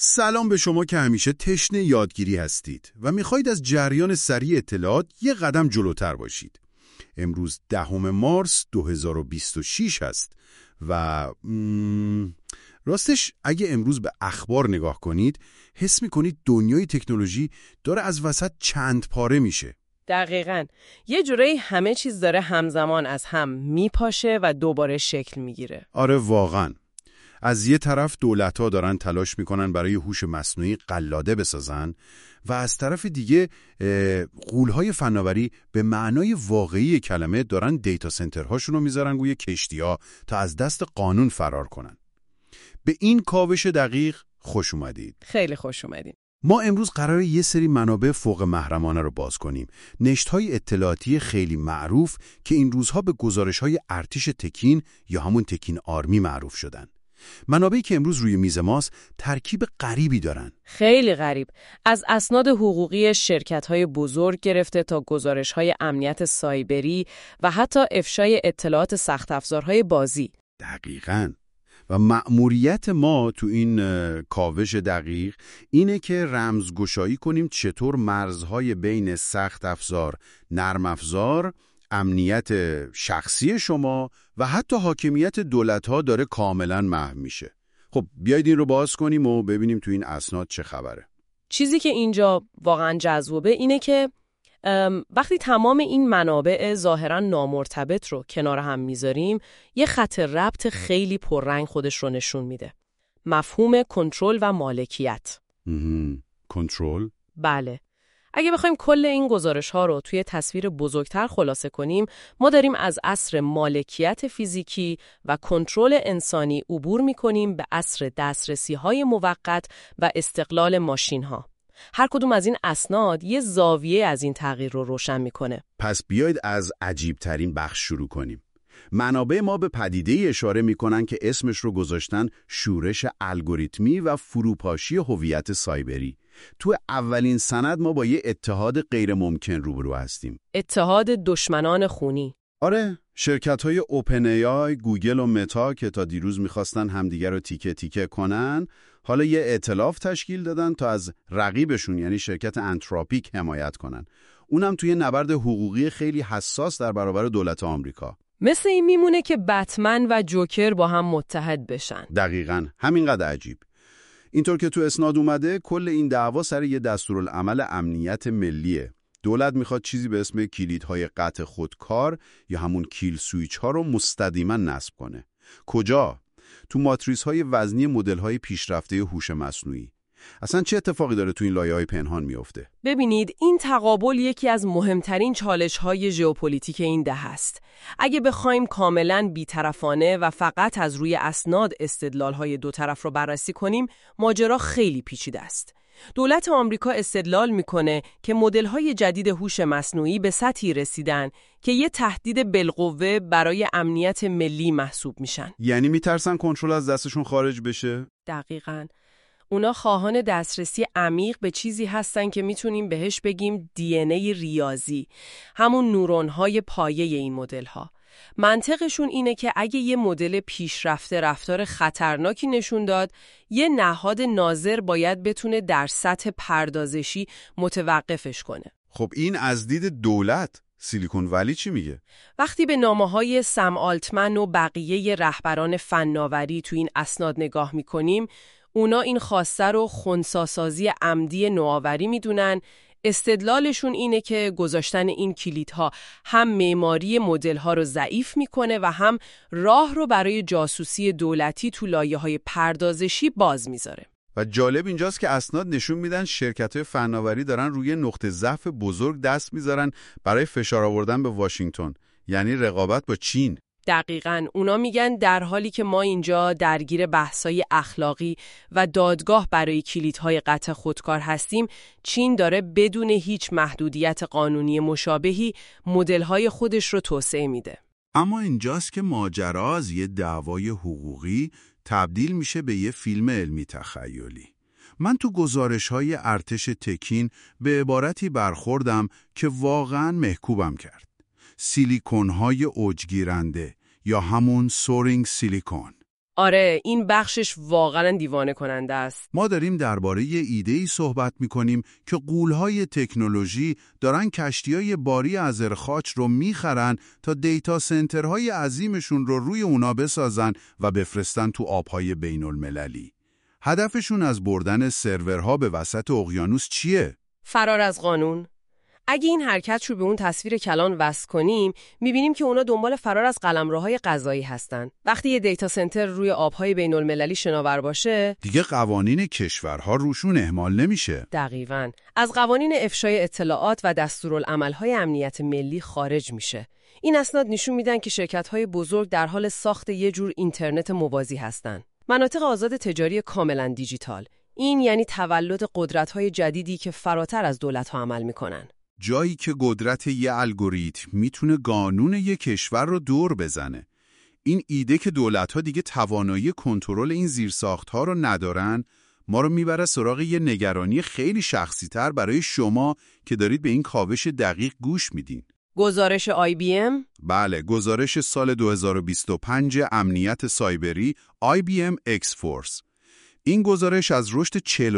سلام به شما که همیشه تشنه یادگیری هستید و میخواید از جریان سریع اطلاعات یه قدم جلوتر باشید. امروز 10 مارس 2026 هست و راستش اگه امروز به اخبار نگاه کنید حس میکنید دنیای تکنولوژی داره از وسط چند پاره میشه. دقیقاً. یه جورایی همه چیز داره همزمان از هم میپاشه و دوباره شکل میگیره. آره واقعاً. از یه طرف دولت‌ها دارن تلاش میکنن برای هوش مصنوعی قلاده بسازن و از طرف دیگه غول‌های فناوری به معنای واقعی کلمه دارن دیتا سنترهاشون رو میذارن روی کشتی‌ها تا از دست قانون فرار کنن. به این کاوش دقیق خوش اومدید. خیلی خوش اومدید. ما امروز قراره یه سری منابع فوق محرمانه رو باز کنیم. نشت‌های اطلاعاتی خیلی معروف که این روزها به گزارش‌های ارتش تکین یا همون تکین آرمی معروف شدن. منابعی که امروز روی میز ماست ترکیب غریبی دارن. خیلی غریب. از اسناد حقوقی شرکت‌های بزرگ گرفته تا گزارش‌های امنیت سایبری و حتی افشای اطلاعات سخت افزارهای بازی. دقیقاً. و مأموریت ما تو این کاوش دقیق اینه که رمزگشایی کنیم چطور مرزهای بین سخت افزار، نرم افزار، امنیت شخصی شما و حتی حاکمیت دولت‌ها داره کاملاً محو میشه. خب بیایید این رو باز کنیم و ببینیم تو این اسناد چه خبره. چیزی که اینجا واقعاً جذابه اینه که وقتی تمام این منابع ظاهراً نامرتبط رو کنار هم میذاریم، یه خط ربط خیلی پررنگ خودش رو نشون میده. مفهوم کنترل و مالکیت. کنترل؟ بله. اگه بخوایم کل این گزارش‌ها رو توی تصویر بزرگتر خلاصه کنیم، ما داریم از عصر مالکیت فیزیکی و کنترل انسانی عبور می‌کنیم به عصر دسترسی‌های موقت و استقلال ماشین‌ها. هر کدوم از این اسناد یه زاویه از این تغییر رو روشن می‌کنه. پس بیایید از عجیب‌ترین بخش شروع کنیم. منابع ما به پدیده‌ای اشاره می‌کنن که اسمش رو گذاشتن شورش الگوریتمی و فروپاشی هویت سایبری. تو اولین سند ما با یه اتحاد غیر ممکن روبرو هستیم. اتحاد دشمنان خونی. آره، شرکت‌های اوپن ای آی، گوگل و متا که تا دیروز می‌خواستن همدیگر رو تیکه تیکه کنن، حالا یه ائتلاف تشکیل دادن تا از رقیبشون یعنی شرکت انتروپیک حمایت کنن. اونم توی نبرد حقوقی خیلی حساس در برابر دولت آمریکا. مثل این میمونه که بتمن و جوکر با هم متحد بشن. دقیقاً، همینقدر عجیب. اینطور که تو اسناد اومده کل این دعوا سر یه دستورالعمل امنیت ملیه. دولت میخواد چیزی به اسم کلیدهای قطع خودکار یا همون کیل سویچ ها رو مستدیما نصب کنه. کجا؟ تو ماتریس های وزنی مدل های پیشرفته هوش مصنوعی. اصلا چه اتفاقی داره تو این لایه‌های پنهان میفته؟ ببینید این تقابل یکی از مهمترین چالش‌های ژئوپلیتیک این دهه است. اگه بخوایم کاملاً بی‌طرفانه و فقط از روی اسناد استدلال‌های دو طرف رو بررسی کنیم، ماجرا خیلی پیچیده است. دولت آمریکا استدلال میکنه که مدل‌های جدید هوش مصنوعی به سطحی رسیدن که یه تهدید بالقوه برای امنیت ملی محسوب میشن. یعنی میترسن کنترل از دستشون خارج بشه؟ دقیقاً. اونا خواهان دسترسی عمیق به چیزی هستن که میتونیم بهش بگیم دی&ای ریاضی، همون نورون‌های پایه این مدل‌ها. منطقشون اینه که اگه یه مدل پیشرفته رفتار خطرناکی نشون داد، یه نهاد ناظر باید بتونه در سطح پردازشی متوقفش کنه. خب این از دید دولت سیلیکون ولی چی میگه؟ وقتی به نامه‌های سم آلتمن و بقیه رهبران فناوری تو این اسناد نگاه می‌کنیم، اونا این خواسته رو خنثی‌سازی عمدی نوآوری میدونن. استدلالشون اینه که گذاشتن این کلیدها هم معماری مدل‌ها رو ضعیف میکنه و هم راه رو برای جاسوسی دولتی تو لایه‌های پردازشی باز میذاره. و جالب اینجاست که اسناد نشون میدن شرکت‌های فناوری دارن روی نقطه ضعف بزرگ دست میذارن برای فشار آوردن به واشنگتن، یعنی رقابت با چین. دقیقاً. اونا میگن در حالی که ما اینجا درگیر بحث‌های اخلاقی و دادگاه برای کلیدهای قطع خودکار هستیم، چین داره بدون هیچ محدودیت قانونی مشابهی مدل‌های خودش رو توسعه میده. اما اینجاست که ماجرا از یه دعوای حقوقی تبدیل میشه به یه فیلم علمی تخیلی. من تو گزارش‌های ارتش تکین به عبارتی برخوردم که واقعاً محکوبم کرد. سیلیکون‌های اوجگیرنده یا همون سورینگ سیلیکون. آره، این بخشش واقعا دیوانه کننده است. ما داریم درباره یه ایده‌ای صحبت می‌کنیم که غول‌های تکنولوژی دارن کشتی‌های باری ازرخاچ رو می‌خرن تا دیتا سنترهای عظیمشون رو روی اونا بسازن و بفرستن تو آب‌های بین‌المللی. هدفشون از بردن سرورها به وسط اقیانوس چیه؟ فرار از قانون. اگه این حرکت رو به اون تصویر کلان وصل کنیم، می‌بینیم که اونا دنبال فرار از قلمروهای قضایی هستن. وقتی یه دیتا سنتر روی آب‌های بین‌المللی شناور باشه، دیگه قوانین کشورها روشون اهمال نمیشه. دقیقاً از قوانین افشای اطلاعات و دستورالعمل‌های امنیت ملی خارج میشه. این اسناد نشون میدن که شرکت‌های بزرگ در حال ساخت یه جور اینترنت موازی هستن. مناطق آزاد تجاری کاملاً دیجیتال. این یعنی تولد قدرت‌های جدیدی که فراتر از دولت‌ها عمل می‌کنن. جایی که قدرت یه الگوریتم میتونه قانون یه کشور رو دور بزنه. این ایده که دولت‌ها دیگه توانایی کنترل این زیرساخت‌ها رو ندارن، ما رو میبره سراغ یه نگرانی خیلی شخصی‌تر برای شما که دارید به این کاوش دقیق گوش میدین. گزارش IBM؟ بله، گزارش سال 2025 امنیت سایبری IBM X-Force. این گزارش از رشد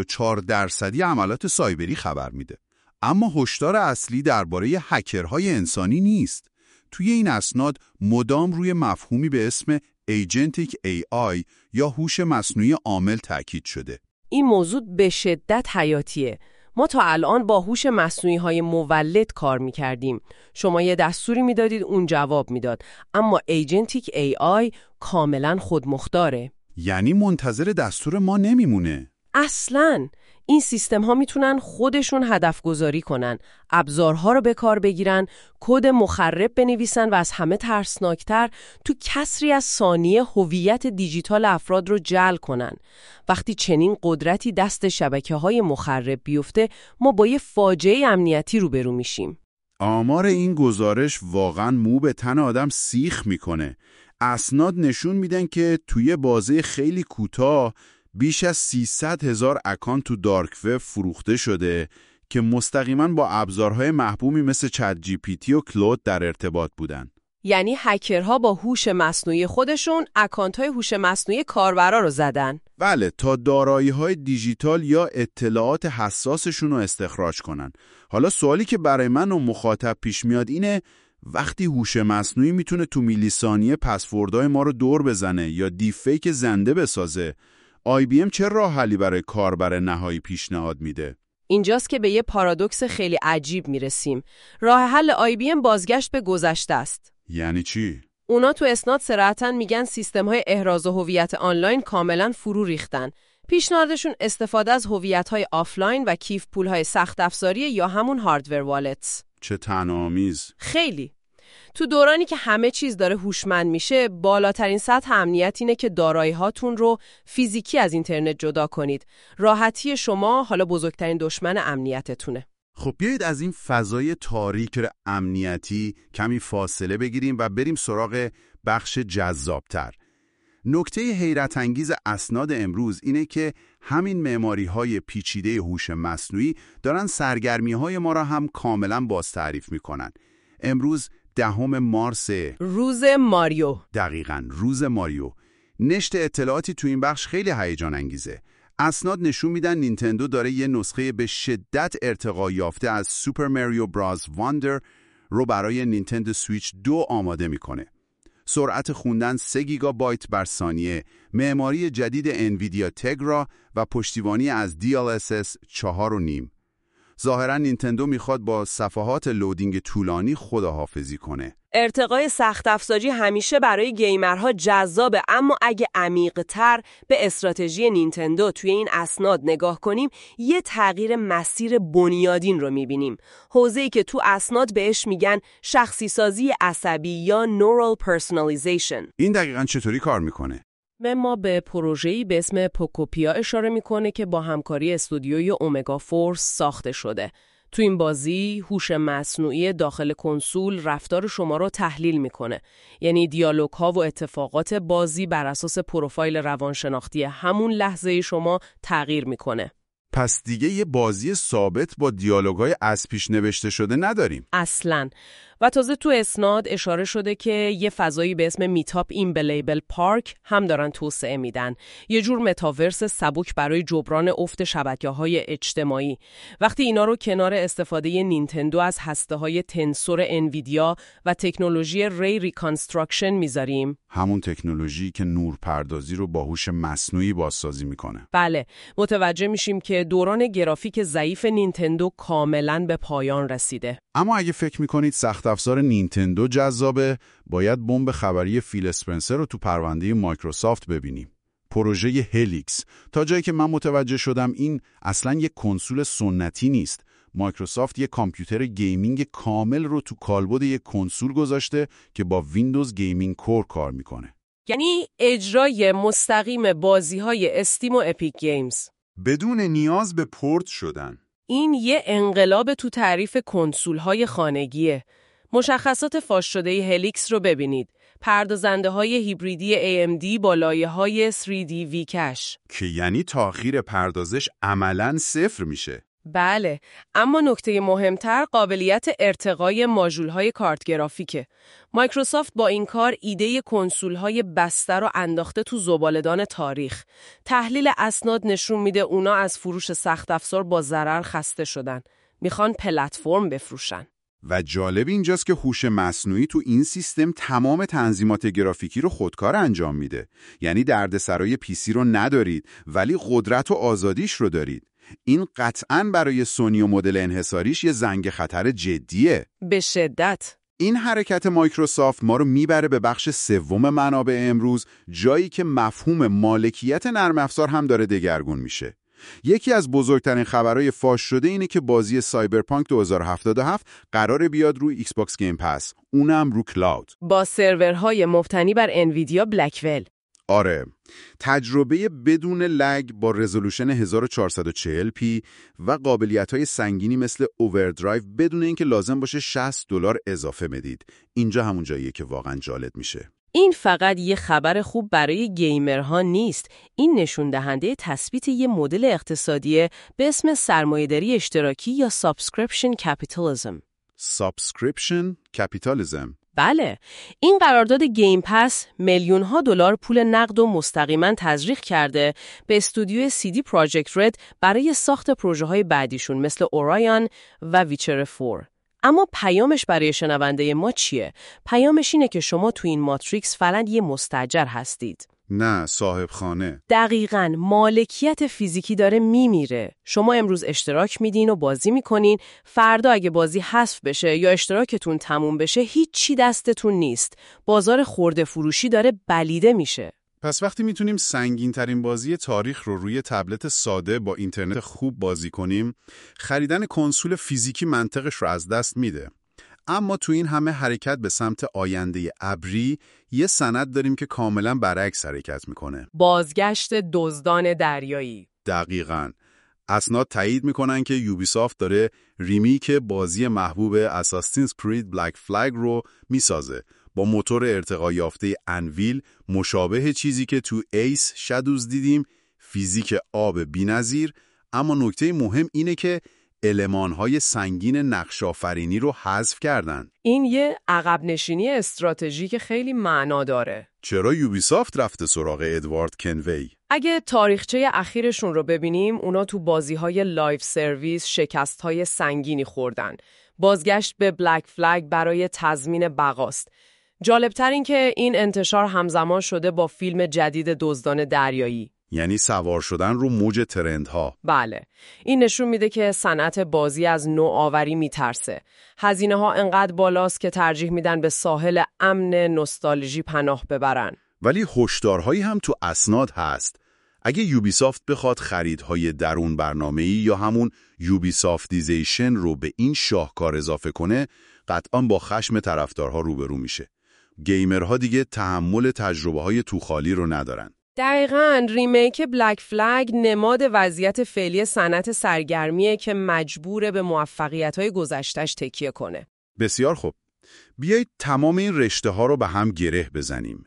44% عملات سایبری خبر میده. اما هشدار اصلی درباره هکرهای انسانی نیست. توی این اسناد مدام روی مفهومی به اسم Agentic AI یا هوش مصنوعی عامل تاکید شده. این موضوع به شدت حیاتیه. ما تا الان با هوش مصنوعی‌های مولد کار می‌کردیم. شما یه دستوری میدادید اون جواب میداد. اما Agentic AI کاملاً خودمختاره. یعنی منتظر دستور ما نمیمونه. اصلاً این سیستم ها میتونن خودشون هدف گذاری کنن، ابزارها رو به کار بگیرن، کد مخرب بنویسن و از همه ترسناکتر تو کسری از ثانیه هویت دیجیتال افراد رو جعل کنن. وقتی چنین قدرتی دست شبکه‌های مخرب بیفته، ما با یه فاجعه امنیتی روبرو میشیم. آمار این گزارش واقعاً مو به تن آدم سیخ میکنه. اسناد نشون میدن که توی بازه خیلی کوتاه بیش از 300,000 اکانت تو دارک وب فروخته شده که مستقیما با ابزارهای محبوبی مثل چت جی پی تی و کلود در ارتباط بودن. یعنی هکرها با هوش مصنوعی خودشون اکانت‌های هوش مصنوعی کاربرا رو زدن. بله، تا دارایی‌های دیجیتال یا اطلاعات حساسشون رو استخراج کنن. حالا سوالی که برای من و مخاطب پیش میاد اینه، وقتی هوش مصنوعی میتونه تو میلی ثانیه پسوردهای ما رو دور بزنه یا دیپفیک زنده بسازه، IBM چه راه حلی برای کاربر نهایی پیشنهاد میده؟ اینجاست که به یه پارادوکس خیلی عجیب میرسیم. راه حل IBM بازگشت به گذشته است. یعنی چی؟ اونا تو اسناد صراحتاً میگن سیستم‌های احراز هویت آنلاین کاملاً فرو ریختن. پیشنهادشون استفاده از هویت‌های آفلاین و کیف پول‌های سخت افزاری یا همون هاردور والتس. چه طنازآمیز. خیلی. تو دورانی که همه چیز داره هوشمند میشه، بالاترین سطح امنیت اینه که دارایی‌هاتون رو فیزیکی از اینترنت جدا کنید. راحتی شما حالا بزرگترین دشمن امنیتتونه. خب بیایید از این فضای تاریک امنیتی کمی فاصله بگیریم و بریم سراغ بخش جذابتر. نکته حیرت انگیز اسناد امروز اینه که همین معماری‌های پیچیده هوش مصنوعی دارن سرگرمی‌های ما را هم کاملاً باز تعریف می‌کنن. امروز 10 مارس، روز ماریو. دقیقاً روز ماریو. نشت اطلاعاتی تو این بخش خیلی هیجان انگیزه. اسناد نشون میدن نینتندو داره یه نسخه به شدت ارتقا یافته از سوپر ماریو براز واندر رو برای نینتندو سویچ 2 آماده میکنه. سرعت خوندن 3 گیگابایت بر ثانیه، معماری جدید انویدیا تگرا و پشتیبانی از DLSS 4.5. ظاهرا نینتندو میخواد با صفحات لودینگ طولانی خداحافظی کنه. ارتقای سخت افزاری همیشه برای گیمرها جذابه، اما اگه عمیق‌تر به استراتژی نینتندو توی این اسناد نگاه کنیم، یه تغییر مسیر بنیادین رو میبینیم. حوزه‌ای که تو اسناد بهش میگن شخصی سازی عصبی یا Neural Personalization. این دقیقاً چطوری کار میکنه؟ ما به پروژه‌ای به اسم پوکوپیا اشاره میکنه که با همکاری استودیوی اومگا فورس ساخته شده. تو این بازی هوش مصنوعی داخل کنسول رفتار شما رو تحلیل میکنه. یعنی دیالوگ‌ها و اتفاقات بازی بر اساس پروفایل روانشناختی همون لحظه شما تغییر میکنه. پس دیگه یه بازی ثابت با دیالوگ‌های از پیش نوشته شده نداریم. اصلاً. و تازه تو اسناد اشاره شده که یه فضایی به اسم میتاپ این بلیبل پارک هم دارن توسعه میدن. یه جور متاورس سبک برای جبران افت شبکه‌های اجتماعی. وقتی اینا رو کنار استفاده نینتندو از هسته‌های تنسور انویدیا و تکنولوژی ری ریکانستراکشن میذاریم، همون تکنولوژی که نورپردازی رو با هوش مصنوعی بازسازی میکنه. بله، متوجه میشیم که دوران گرافیک ضعیف نینتندو کاملاً به پایان رسیده. اما اگه فکر میکنید سخت افزار نینتندو جذابه، باید بمب خبری فیل اسپنسر رو تو پرونده مایکروسافت ببینیم. پروژه هلیکس. تا جایی که من متوجه شدم این اصلاً یک کنسول سنتی نیست. مایکروسافت یک کامپیوتر گیمینگ کامل رو تو کالبد یک کنسول گذاشته که با ویندوز گیمینگ کور کار میکنه. یعنی اجرای مستقیم بازی‌های استیم و اپیک گیمز بدون نیاز به پورت شدن. این یه انقلاب تو تعریف کنسول‌های خانگیه. مشخصات فاش شده هلیکس رو ببینید. پردازنده‌های هیبریدی AMD با لایه‌های 3D V کش که یعنی تأخیر پردازش عملاً صفر میشه. بله، اما نکته مهمتر قابلیت ارتقای ماژول‌های کارت گرافیکه. مایکروسافت با این کار ایده کنسول‌های بسته رو انداخته تو زباله‌دان تاریخ. تحلیل اسناد نشون میده اونا از فروش سخت افزار با ضرر خسته شدن. میخوان پلتفرم بفروشن. و جالب اینجاست که هوش مصنوعی تو این سیستم تمام تنظیمات گرافیکی رو خودکار انجام میده. یعنی دردسرای پیسی رو ندارید ولی قدرت و آزادیش رو دارید. این قطعاً برای سونی و مدل انحصاریش یه زنگ خطر جدیه. به شدت. این حرکت مایکروسافت ما رو میبره به بخش سوم منابع امروز، جایی که مفهوم مالکیت نرم افزار هم داره دگرگون میشه. یکی از بزرگترین خبرهای فاش شده اینه که بازی سایبرپانک 2077 قراره بیاد روی ایکس باکس گیم پس، اونم رو کلاود. با سرورهای مبتنی بر انویدیا بلکول. آره، تجربه بدون لگ با رزولوشن 1440p و قابلیت‌های سنگینی مثل اووردرایو بدون اینکه لازم باشه $60 اضافه بدید. اینجا همون جاییه که واقعا جالب میشه. این فقط یه خبر خوب برای گیمرها نیست. این نشون دهنده تثبیت یه مدل اقتصادی به اسم سرمایه‌داری اشتراکی یا Subscription Capitalism. Subscription Capitalism. بله، این قرارداد گیم پس میلیون‌ها دلار پول نقد و مستقیما تزریق کرده به استودیو CD Projekt Red برای ساخت پروژه‌های بعدیشون مثل اورایون و ویچر 4. اما پیامش برای شنونده ما چیه؟ پیامش اینه که شما تو این ماتریکس فقط یه مستاجر هستید. نه، صاحب خانه. دقیقاً، مالکیت فیزیکی داره میمیره. شما امروز اشتراک میدین و بازی میکنین، فردا اگه بازی حذف بشه یا اشتراکتون تموم بشه هیچی دستتون نیست. بازار خرده فروشی داره بلیده میشه. پس وقتی میتونیم سنگین‌ترین بازی تاریخ رو روی تبلت ساده با اینترنت خوب بازی کنیم، خریدن کنسول فیزیکی منطقش رو از دست میده. اما تو این همه حرکت به سمت آینده ابری، یه سند داریم که کاملا برعکس حرکت میکنه. بازگشت دزدان دریایی. دقیقاً. اسناد تایید میکنن که یوبیسافت داره ریمیک بازی محبوب اساسینز کرید بلک فلگ رو میسازه با موتور ارتقا یافته انویل، مشابه چیزی که تو ایس شادوز دیدیم، فیزیک آب بی‌نظیر. اما نکته مهم اینه که المان‌های سنگین نقش‌آفرینی رو حذف کردن. این یه عقب نشینی استراتژیک خیلی معنا داره. چرا یوبیسافت رفته سراغ ادوارد کنوی؟ اگه تاریخچه اخیرشون رو ببینیم، اونا تو بازی‌های لایف سرویس شکست‌های سنگینی خوردن. بازگشت به بلک فلگ برای تضمین بقاست. جالبتر این که این انتشار همزمان شده با فیلم جدید دزدان دریایی. یعنی سوار شدن رو موج ترندها. بله. این نشون میده که صنعت بازی از نوآوری میترسه. هزینه ها انقدر بالاست که ترجیح میدن به ساحل امن نوستالژی پناه ببرن. ولی هشدارهایی هم تو اسناد هست. اگه یوبیسافت بخواد خریدهای درون برنامه‌ای یا همون یوبیسافتیزیشن رو به این شاهکار اضافه کنه، قطعاً با خشم طرفدارها روبرو میشه. گیمرها دیگه تحمل تجربه‌های توخالی رو ندارن. دقیقاً، ریمیک بلک فلگ نماد وضعیت فعلی صنعت سرگرمیه که مجبوره به موفقیت‌های گذشته‌اش تکیه کنه. بسیار خوب. بیایید تمام این رشته‌ها رو به هم گره بزنیم.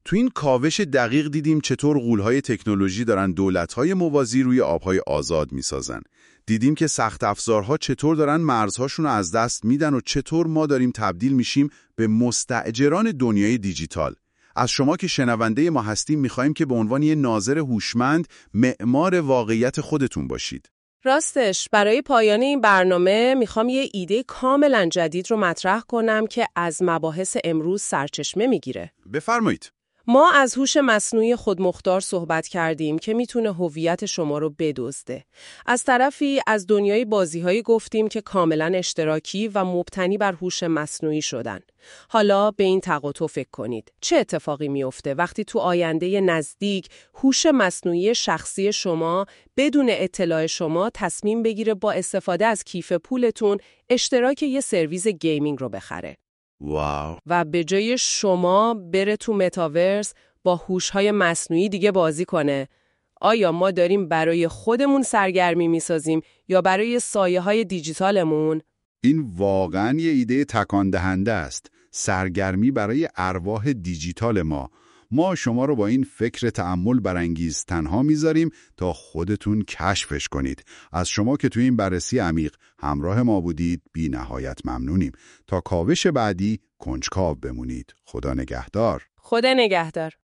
تو این کاوش دقیق دیدیم چطور غول‌های تکنولوژی دارن دولت‌های موازی روی آب‌های آزاد می‌سازن. دیدیم که سخت افزارها چطور دارن مرزهاشون رو از دست میدن و چطور ما داریم تبدیل میشیم به مستأجران دنیای دیجیتال. از شما که شنونده ما هستیم می‌خوایم که به عنوان یه ناظر هوشمند معمار واقعیت خودتون باشید. راستش برای پایان این برنامه میخوام یه ایده کاملا جدید رو مطرح کنم که از مباحث امروز سرچشمه میگیره. بفرمایید. ما از هوش مصنوعی خودمختار صحبت کردیم که میتونه هویت شما رو بدزده. از طرفی از دنیای بازی‌هایی گفتیم که کاملا اشتراکی و مبتنی بر هوش مصنوعی شدن. حالا به این تقاطع فکر کنید. چه اتفاقی میفته وقتی تو آینده نزدیک هوش مصنوعی شخصی شما بدون اطلاع شما تصمیم بگیره با استفاده از کیف پولتون اشتراک یه سرویس گیمینگ رو بخره؟ واو. و به جای شما بره تو متاورس با هوش‌های مصنوعی دیگه بازی کنه. آیا ما داریم برای خودمون سرگرمی می‌سازیم یا برای سایه‌های دیجیتالمون؟ این واقعاً یه ایده تکان دهنده است. سرگرمی برای ارواح دیجیتال ما. ما شما رو با این فکر تأمل برانگیز تنها میذاریم تا خودتون کشفش کنید. از شما که توی این بررسی عمیق همراه ما بودید بی نهایت ممنونیم. تا کاوش بعدی کنجکاو بمونید. خدا نگهدار. خدا نگهدار.